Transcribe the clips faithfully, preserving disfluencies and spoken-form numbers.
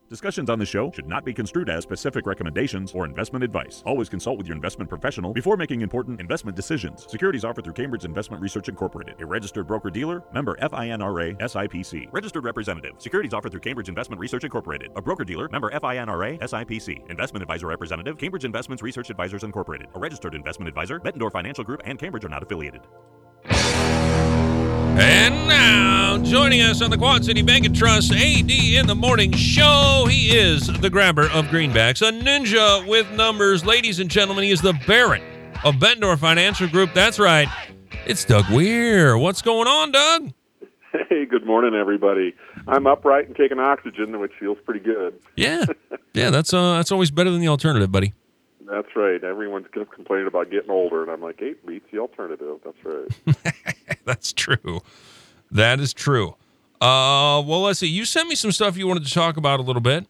Discussions on this show should not be construed as specific recommendations or investment advice. Always consult with your investment professional before making important investment decisions. Securities offered through Cambridge Investment Research Incorporated, a registered broker-dealer, member FINRA, S I P C. Registered representative. Securities offered through Cambridge Investment Research Incorporated, a broker-dealer, member FINRA, S I P C. Investment advisor representative, Cambridge Investments Research Advisors Incorporated, a registered investment advisor. Bettendorf Financial Group and Cambridge are not affiliated. And now, joining us on the Quad City Bank and Trust A D in the Morning Show, he is the grabber of greenbacks, a ninja with numbers. Ladies and gentlemen, he is the Baron of Bettendorf Financial Group. That's right. It's Doug Weir. What's going on, Doug? Hey, good morning, everybody. I'm upright and taking oxygen, which feels pretty good. Yeah. Yeah, that's uh, that's always better than the alternative, buddy. That's right. Everyone's complaining about getting older, and I'm like, hey, beats the alternative. That's right. That's true. That is true. Uh, well, let's see. You sent me some stuff you wanted to talk about a little bit,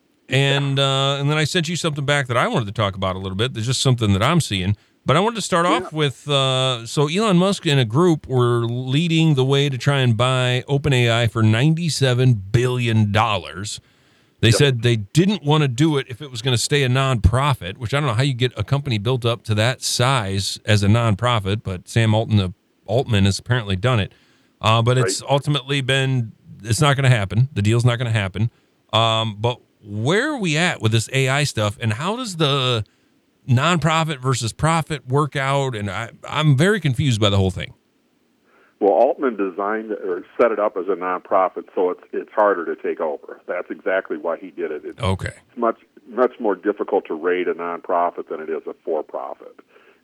and uh, and then I sent you something back that I wanted to talk about a little bit. There's just something that I'm seeing. But I wanted to start yeah. off with, uh, so Elon Musk and a group were leading the way to try and buy OpenAI for ninety-seven billion dollars. They yep. said they didn't want to do it if it was going to stay a nonprofit, which I don't know how you get a company built up to that size as a nonprofit, but Sam Altman, the Altman has apparently done it. Uh, but it's right. ultimately been, it's not going to happen. The deal's not going to happen. Um, but where are we at with this A I stuff, and how does the nonprofit versus profit work out? And I, I'm very confused by the whole thing. Well, Altman designed or set it up as a nonprofit, so it's it's harder to take over. That's exactly why he did it. It's, okay. It's much much more difficult to raid a nonprofit than it is a for-profit,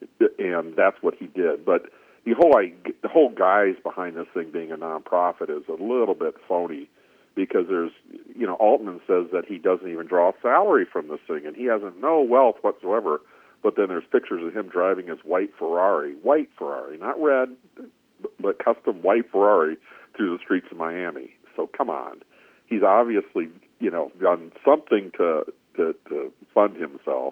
and that's what he did. But the whole the whole guise behind this thing being a nonprofit is a little bit phony, because there's you know Altman says that he doesn't even draw a salary from this thing, and he has no wealth whatsoever. But then there's pictures of him driving his white Ferrari, white Ferrari, not red, but custom white Ferrari through the streets of Miami. So come on, he's obviously you know done something to to, to fund himself,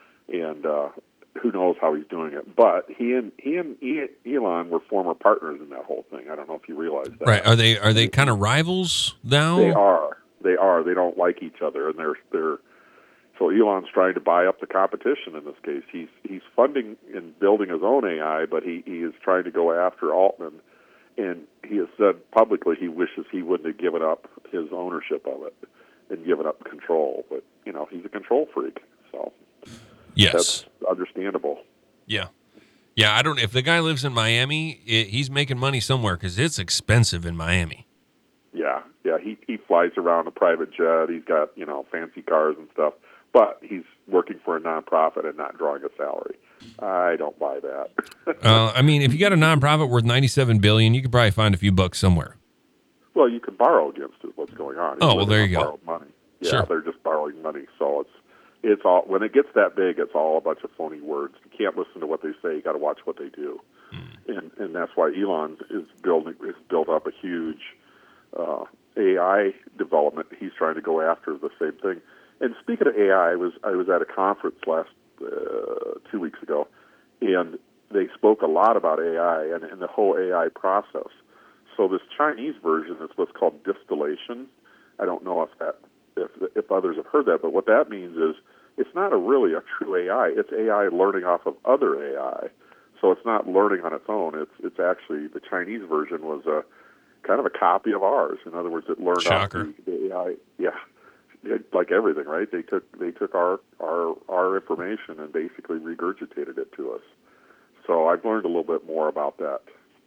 and uh, who knows how he's doing it. But he and he and Elon were former partners in that whole thing. I don't know if you realize that. Right? Are they are they kind of rivals now? They are. They are. They don't like each other, and they're they're. So Elon's trying to buy up the competition in this case. He's he's funding and building his own A I, but he, he is trying to go after Altman, and he has said publicly he wishes he wouldn't have given up his ownership of it and given up control. But, you know, he's a control freak, so yes, that's understandable. Yeah. Yeah, I don't if the guy lives in Miami, it, he's making money somewhere because it's expensive in Miami. Yeah, yeah, he, he flies around a private jet. He's got, you know, fancy cars and stuff. But he's working for a nonprofit and not drawing a salary. I don't buy that. uh, I mean, if you got a nonprofit worth ninety-seven billion dollars, you could probably find a few bucks somewhere. Well, you can borrow against it. What's going on? Oh, well, there you go. Money. Yeah, sure. They're just borrowing money. So it's it's all when it gets that big, it's all a bunch of phony words. You can't listen to what they say. You got to watch what they do, mm. and and that's why Elon is building is built up a huge uh, A I development. He's trying to go after the same thing. And speaking of A I, I was I was at a conference last uh, two weeks ago, and they spoke a lot about A I and, and the whole A I process. So this Chinese version is what's called distillation. I don't know if that if if others have heard that, but what that means is it's not a really a true A I. It's A I learning off of other A I. So it's not learning on its own. It's it's actually the Chinese version was a kind of a copy of ours. In other words, it learned Shocker. off the, the A I. Yeah. Like everything, right? They took they took our, our our information and basically regurgitated it to us. So I've learned a little bit more about that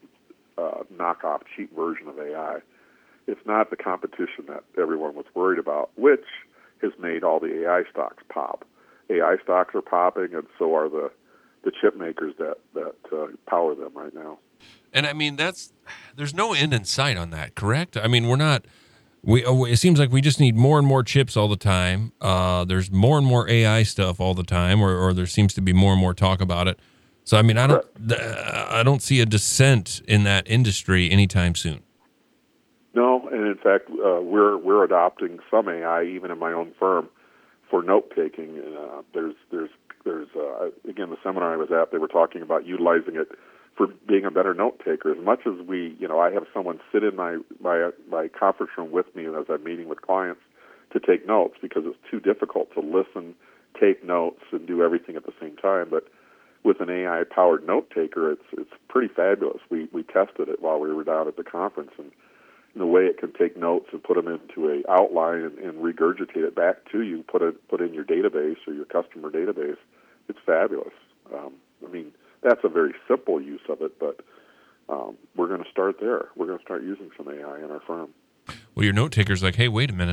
uh, knockoff, cheap version of A I. It's not the competition that everyone was worried about, which has made all the A I stocks pop. A I stocks are popping, and so are the the chip makers that that uh, power them right now. And I mean, that's there's no end in sight on that, correct? I mean, we're not. We it seems like we just need more and more chips all the time. Uh, there's more and more A I stuff all the time, or, or there seems to be more and more talk about it. So I mean, I don't I don't see a descent in that industry anytime soon. No, and in fact, uh, we're we're adopting some A I even in my own firm for note taking. Uh, there's there's there's uh, again the seminar I was at, they were talking about utilizing it for being a better note taker. As much as we, you know, I have someone sit in my, my my conference room with me as I'm meeting with clients, to take notes because it's too difficult to listen, take notes, and do everything at the same time. But with an A I-powered note taker, it's it's pretty fabulous. We we tested it while we were down at the conference, and the way it can take notes and put them into a outline and, and regurgitate it back to you, put it put in your database or your customer database, it's fabulous. Um, I mean, that's a very simple use of it, but um, we're going to start there. We're going to start using some A I in our firm. Well, your note taker's like, hey, wait a minute.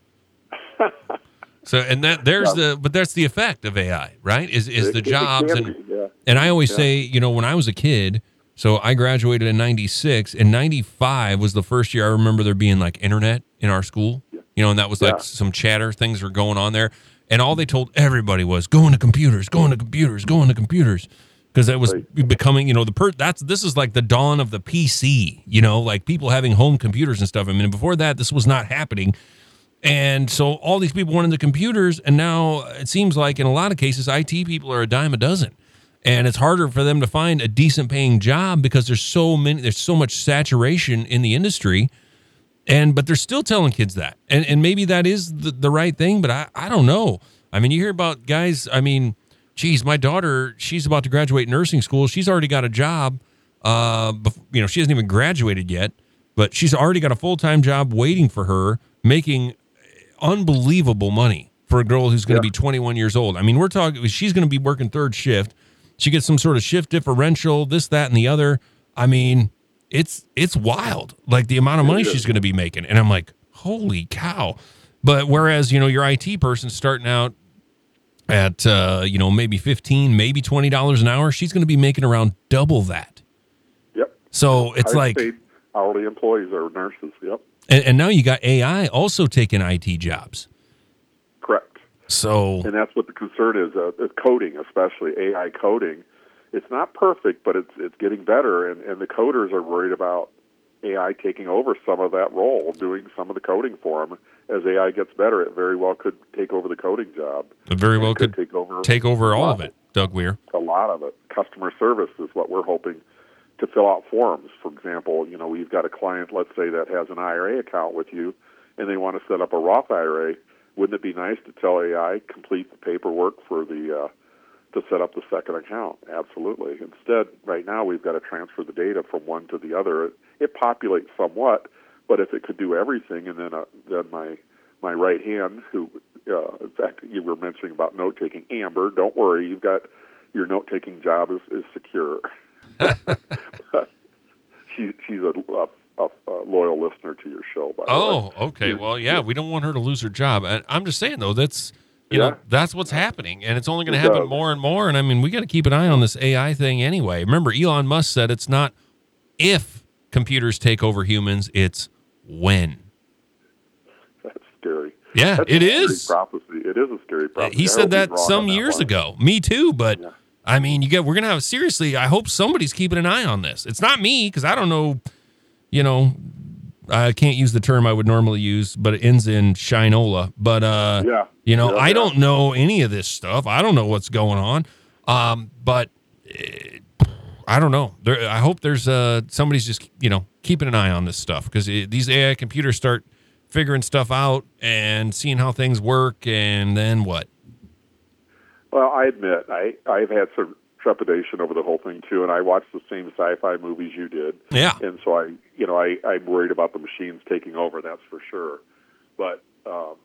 So, and that there's yeah. the, but that's the effect of A I, right? Is is the it, jobs it and be, yeah. and I always yeah. say, you know, when I was a kid, so I graduated in ninety-six, and ninety-five was the first year I remember there being like internet in our school, yeah. you know, and that was like yeah. some chatter, things were going on there, and all they told everybody was go into computers, go into computers, go into computers. Because that was right. becoming, you know, the per that's this is like the dawn of the P C, you know, like people having home computers and stuff. I mean, before that, this was not happening. And so all these people went into computers, and now it seems like in a lot of cases, I T people are a dime a dozen. And it's harder for them to find a decent paying job because there's so many, there's so much saturation in the industry. And but they're still telling kids that. And and maybe that is the, the right thing, but I, I don't know. I mean, you hear about guys, I mean, geez, my daughter, she's about to graduate nursing school. She's already got a job. Uh, bef- you know, she hasn't even graduated yet, but she's already got a full-time job waiting for her, making unbelievable money for a girl who's going to yeah. be twenty-one years old. I mean, we're talking, she's going to be working third shift. She gets some sort of shift differential, this, that, and the other. I mean, it's it's wild, like the amount of money she's going to be making. And I'm like, holy cow. But whereas, you know, your I T person starting out at, uh, you know, maybe fifteen, maybe twenty dollars an hour, she's going to be making around double that. Yep. So it's High like paid hourly employees are nurses. Yep. And, and now you got A I also taking I T jobs. Correct. So, and that's what the concern is, uh, is coding, especially A I coding. It's not perfect, but it's it's getting better, and, and the coders are worried about A I taking over some of that role, doing some of the coding for them. As A I gets better, it very well could take over the coding job. It very well it could, could take over, take over all of it, Doug Weir. A lot of it. Customer service is what we're hoping to fill out forms. For example, you know, we've got a client, let's say, that has an I R A account with you, and they want to set up a Roth I R A. Wouldn't it be nice to tell A I complete the paperwork for the uh, to set up the second account? Absolutely. Instead, right now we've got to transfer the data from one to the other. It, it populates somewhat, but if it could do everything, and then uh, then my my right hand, who uh, in fact you were mentioning about note taking, Amber, don't worry, you've got your note taking job is, is secure. she she's a, a A, a loyal listener to your show, by the oh, way. okay. Well, yeah, we don't want her to lose her job. And I'm just saying, though, that's you Yeah. know that's what's happening, and it's only going to It happen does. more and more. And I mean, we got to keep an eye on this A I thing anyway. Remember, Elon Musk said it's not if computers take over humans; it's when. That's scary. Yeah, That's it a scary is. prophecy. It is a scary prophecy. He I said hope he's that wrong on some that years one. ago. Me too, but. Yeah. I mean, you get we're gonna have seriously. I hope somebody's keeping an eye on this. It's not me because I don't know. You know, I can't use the term I would normally use, but it ends in Shinola. But uh, Yeah. you know, Yeah, I yeah. don't know any of this stuff. I don't know what's going on. Um, but eh, I don't know. There, I hope there's uh somebody's just you know keeping an eye on this stuff because these A I computers start figuring stuff out and seeing how things work, and then what? Well, I admit I I've had some trepidation over the whole thing too, and I watched the same sci-fi movies you did. Yeah. And so I, you know, I I'm worried about the machines taking over. That's for sure. But um,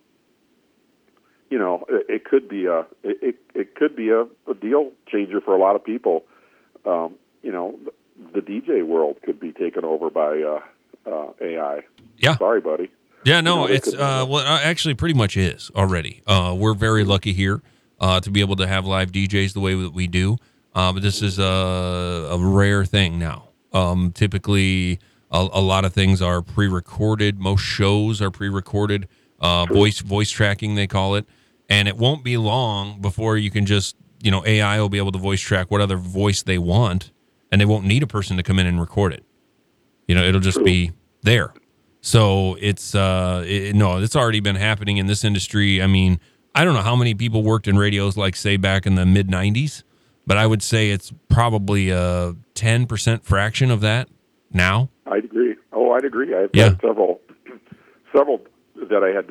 you know, it, it could be a it it, it could be a, a deal changer for a lot of people. Um, you know, the D J world could be taken over by uh, uh, A I. Yeah. Sorry, buddy. Yeah, no, You know, they it's could- uh, well, it actually pretty much is already. Uh, we're very lucky here uh, to be able to have live D Js the way that we do. Uh, but this is a, a rare thing now. Um, typically, a, a lot of things are pre-recorded. Most shows are pre-recorded. Uh, voice voice tracking, they call it. And it won't be long before you can just, you know, A I will be able to voice track what other voice they want, and they won't need a person to come in and record it. You know, it'll just be there. So it's, uh, it, no, it's already been happening in this industry. I mean, I don't know how many people worked in radios, like, say, back in the mid nineties, but I would say it's probably a ten percent fraction of that now. I'd agree. Oh, I'd agree. I've Yeah. got several, several that I had to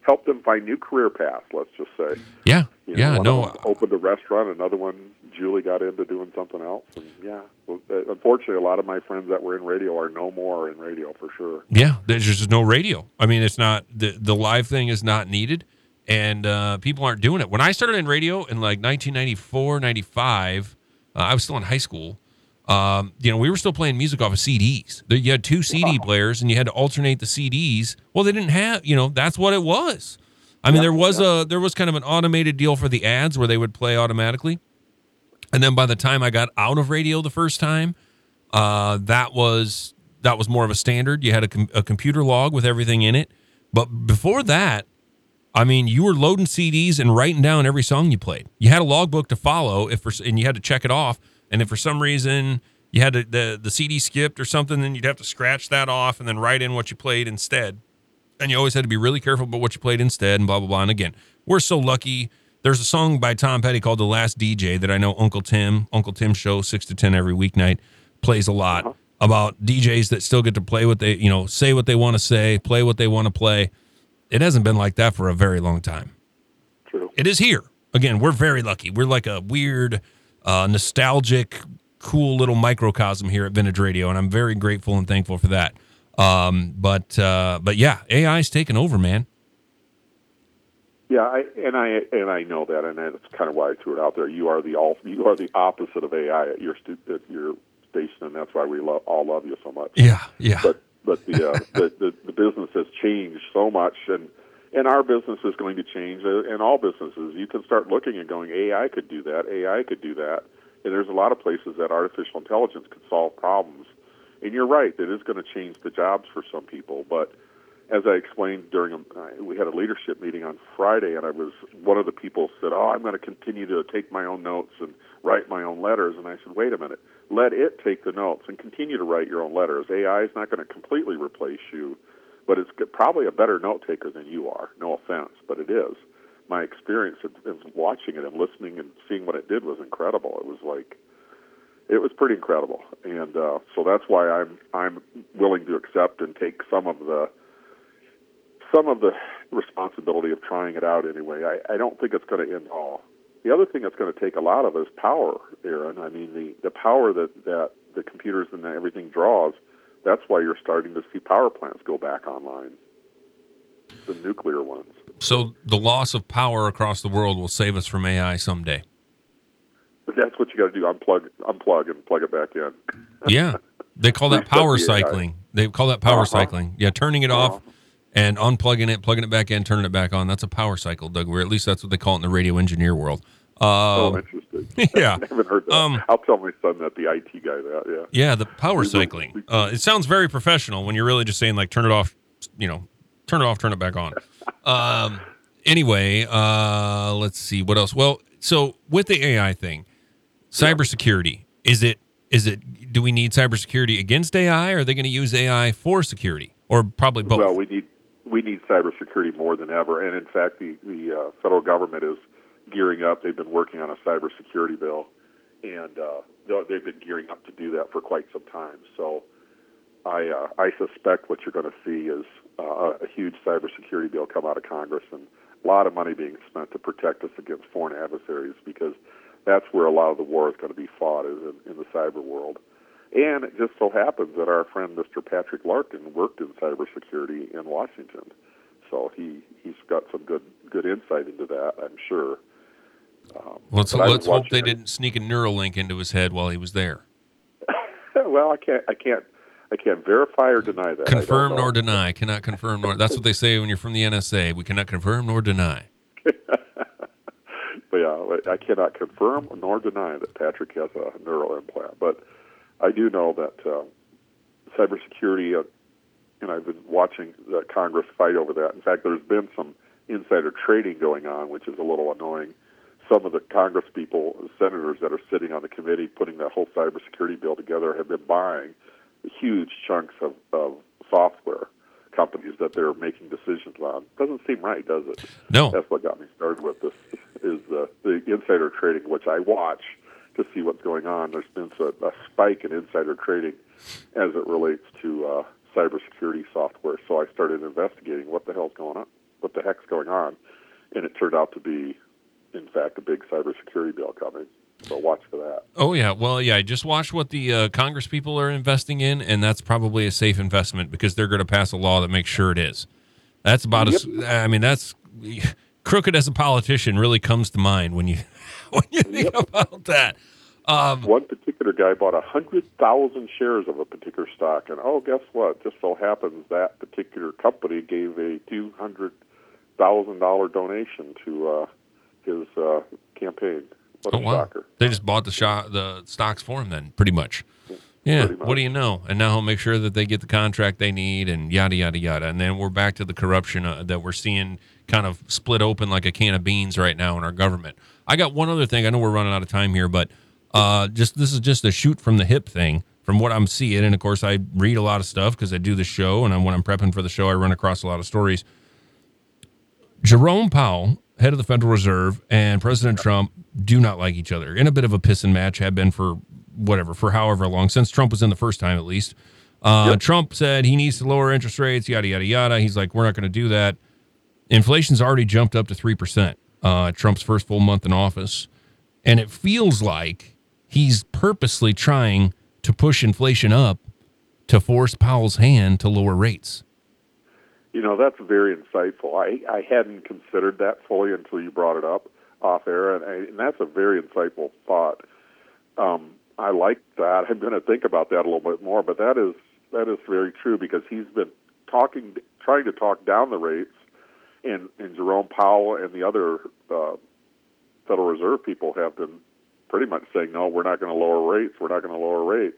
help them find new career paths. Let's just say. Yeah, You know, yeah, one no. of them opened a restaurant, another one, Julie got into doing something else. And yeah, well, uh, unfortunately, a lot of my friends that were in radio are no more in radio for sure. Yeah, there's just no radio. I mean, it's not, the, the live thing is not needed, and uh, people aren't doing it. When I started in radio in like nineteen ninety-four, ninety-five, uh, I was still in high school. Um, you know, we were still playing music off of C Ds. There- You had two C D Wow. players, and you had to alternate the C Ds. Well, they didn't have, you know, that's what it was. I mean, Yeah, there was yeah. a there was kind of an automated deal for the ads where they would play automatically. And then by the time I got out of radio the first time, uh, that was that was more of a standard. You had a, com- a computer log with everything in it. But before that, I mean, you were loading C Ds and writing down every song you played. You had a logbook to follow, if for, and you had to check it off. And if for some reason you had to, the the C D skipped or something, then you'd have to scratch that off and then write in what you played instead. And you always had to be really careful about what you played instead, and blah blah blah. And again, we're so lucky. There's a song by Tom Petty called "The Last D J" that I know Uncle Tim, Uncle Tim's show, six to ten every weeknight, plays a lot. Uh-huh. About D Js that still get to play what they, you know, say what they want to say, play what they want to play. It hasn't been like that for a very long time. True. It is here. Again, we're very lucky. We're like a weird, uh, nostalgic, cool little microcosm here at Vintage Radio, and I'm very grateful and thankful for that. Um, but uh, but yeah, A I's taken over, man. Yeah, I, and I and I know that, and that's kind of why I threw it out there. You are the all you are the opposite of A I at your stu- at your station, and that's why we lo- all love you so much. Yeah, yeah. But but the, uh, the the the business has changed so much, and and our business is going to change, uh, and all businesses. You can start looking and going, A I could do that, A I could do that, and there's a lot of places that artificial intelligence could solve problems. And you're right, it is going to change the jobs for some people. But as I explained during a, we had a leadership meeting on Friday, and I was one of the people said, "Oh, I'm going to continue to take my own notes and write my own letters." And I said, "Wait a minute, let it take the notes and continue to write your own letters. A I is not going to completely replace you, but it's probably a better note taker than you are. No offense, but it is." My experience of, of watching it and listening and seeing what it did was incredible. It was like. It was pretty incredible, and uh, so that's why I'm I'm willing to accept and take some of the some of the responsibility of trying it out anyway. I, I don't think it's going to end all. The other thing that's going to take a lot of is power, Aaron. I mean, the, the power that, that the computers and everything draws, that's why you're starting to see power plants go back online, the nuclear ones. So the loss of power across the world will save us from A I someday. But that's what you got to do. Unplug, unplug, and plug it back in. Yeah, they call that power cycling. They call that power Uh-huh. cycling. Yeah, turning it off and unplugging it, plugging it back in, turning it back on. That's a power cycle, Doug. Or at least that's what they call it in the radio engineer world. Um, oh, interesting. Yeah, I haven't heard that. Um, I'll tell my son that, the I T guy that. Yeah. Yeah, the power cycling. Uh, it sounds very professional when you're really just saying like turn it off. You know, turn it off, turn it back on. Um, anyway, uh, let's see what else. Well, so with the A I thing. Cybersecurity, is it, is it, do we need cybersecurity against A I, or are they going to use A I for security, or probably both? Well, we need we need cybersecurity more than ever, and in fact, the the uh, federal government is gearing up. They've been working on a cybersecurity bill, and uh, they've been gearing up to do that for quite some time. So, I uh, I suspect what you're going to see is uh, a huge cybersecurity bill come out of Congress, and a lot of money being spent to protect us against foreign adversaries, because that's where a lot of the war is going to be fought, is in, in the cyber world. And it just so happens that our friend Mister Patrick Larkin worked in cybersecurity in Washington, so he he's got some good good insight into that, I'm sure. Um, let's but I was let's hope they watching it. didn't sneak a Neuralink into his head while he was there. Well, I can't I can't I can't verify or deny that. Confirm I don't know. nor deny. Cannot confirm nor. That's what they say when you're from the N S A. We cannot confirm nor deny. But yeah, I cannot confirm nor deny that Patrick has a neural implant. But I do know that uh, cybersecurity, uh, and I've been watching the Congress fight over that. In fact, there's been some insider trading going on, which is a little annoying. Some of the Congress people, senators that are sitting on the committee putting that whole cybersecurity bill together, have been buying huge chunks of, of software companies that they're making decisions on. Doesn't seem right, does it? No. That's what got me started with this, is the, the insider trading, which I watch to see what's going on. There's been a, a spike in insider trading as it relates to uh, cybersecurity software, so I started investigating what the hell's going on. what the heck's going on? And it turned out to be, in fact, a big cybersecurity bill coming. So watch for that. Oh, yeah. Well, yeah, I just watched what the uh, Congress people are investing in, and that's probably a safe investment because they're going to pass a law that makes sure it is. That's about Yep. as, I mean, that's, crooked as a politician really comes to mind when you, when you think Yep. about that. Um, One particular guy bought one hundred thousand shares of a particular stock, and oh, guess what? Just so happens that particular company gave a two hundred thousand dollars donation to uh, his uh, campaign. What oh, a wow. shocker. They just bought the shot, the stocks for him then, pretty much. Yeah, Pretty much. what do you know? And now he'll make sure that they get the contract they need and yada, yada, yada. And then we're back to the corruption uh, that we're seeing kind of split open like a can of beans right now in our government. I got one other thing. I know we're running out of time here, but uh, just this is just a shoot from the hip thing from what I'm seeing. And, of course, I read a lot of stuff because I do the show, and I'm, when I'm prepping for the show, I run across a lot of stories. Jerome Powell, head of the Federal Reserve, and President Trump do not like each other. In a bit of a pissing match, have been for whatever, for however long, since Trump was in the first time at least. Uh, Yep. Trump said he needs to lower interest rates, yada, yada, yada. He's like, we're not going to do that. Inflation's already jumped up to three percent, uh, Trump's first full month in office. And it feels like he's purposely trying to push inflation up to force Powell's hand to lower rates. You know, that's very insightful. I, I hadn't considered that fully until you brought it up off air, and, I, and that's a very insightful thought. Um, I like that. I'm going to think about that a little bit more, but that is that is very true because he's been talking, trying to talk down the rates, and, and Jerome Powell and the other uh, Federal Reserve people have been pretty much saying, no, we're not going to lower rates. We're not going to lower rates.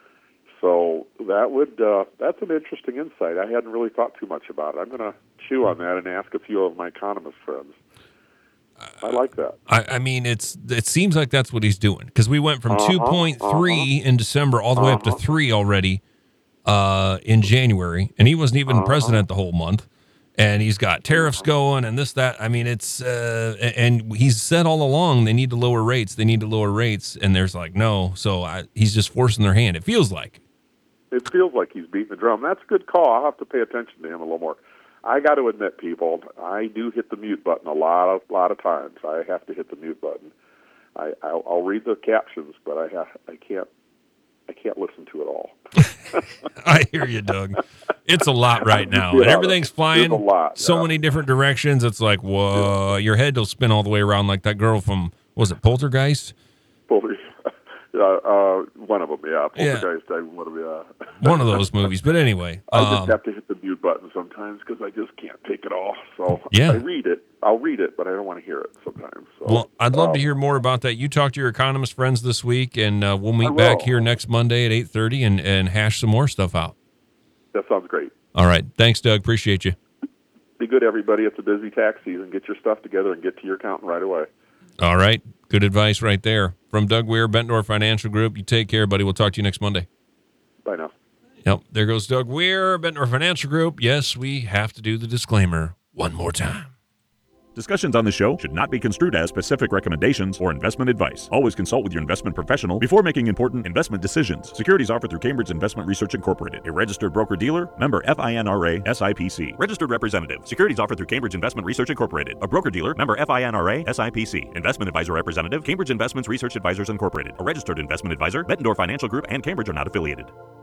So that would uh, that's an interesting insight. I hadn't really thought too much about it. I'm going to chew on that and ask a few of my economist friends. I like that. I, I mean, it's it seems like that's what he's doing because we went from Uh-huh, two point three uh-huh. in December all the way up to Uh-huh. three already uh, in January, and he wasn't even Uh-huh. president the whole month. And he's got tariffs going and this, that. I mean, it's uh, and he's said all along they need to lower rates. They need to lower rates, and there's like no. So I, he's just forcing their hand. It feels like. It feels like he's beating the drum. That's a good call. I'll have to pay attention to him a little more. I got to admit, people, I do hit the mute button a lot of lot of times. I have to hit the mute button. I, I'll, I'll read the captions, but I have, I can't I can't listen to it all. I hear you, Doug. It's a lot right now, Yeah, and everything's flying there's a lot, so yeah. many different directions. It's like, whoa, your head will spin all the way around like that girl from, was it Poltergeist? Yeah, uh, one of them, yeah. Yeah. Poltergeist, I one of them, yeah. One of those movies. But anyway, I just um, have to hit the mute button sometimes because I just can't take it all. So Yeah. I read it. I'll read it, but I don't want to hear it sometimes. So, well, I'd love um, to hear more about that. You talk to your economist friends this week, and uh, we'll I meet back will. here next Monday at eight thirty and, and hash some more stuff out. That sounds great. All right. Thanks, Doug. Appreciate you. Be good, everybody. It's a busy tax season. Get your stuff together and get to your accountant right away. All right. Good advice right there. From Doug Weir, Bentdorf Financial Group. You take care, buddy. We'll talk to you next Monday. Bye now. Yep. There goes Doug Weir, Bentdorf Financial Group. Yes, we have to do the disclaimer one more time. Discussions on the show should not be construed as specific recommendations or investment advice. Always consult with your investment professional before making important investment decisions. Securities offered through Cambridge Investment Research Incorporated, a registered broker-dealer, member FINRA, S I P C. Registered representative. Securities offered through Cambridge Investment Research Incorporated, a broker-dealer, member FINRA, S I P C. Investment advisor representative, Cambridge Investments Research Advisors Incorporated, a registered investment advisor. Bettendorf Financial Group and Cambridge are not affiliated.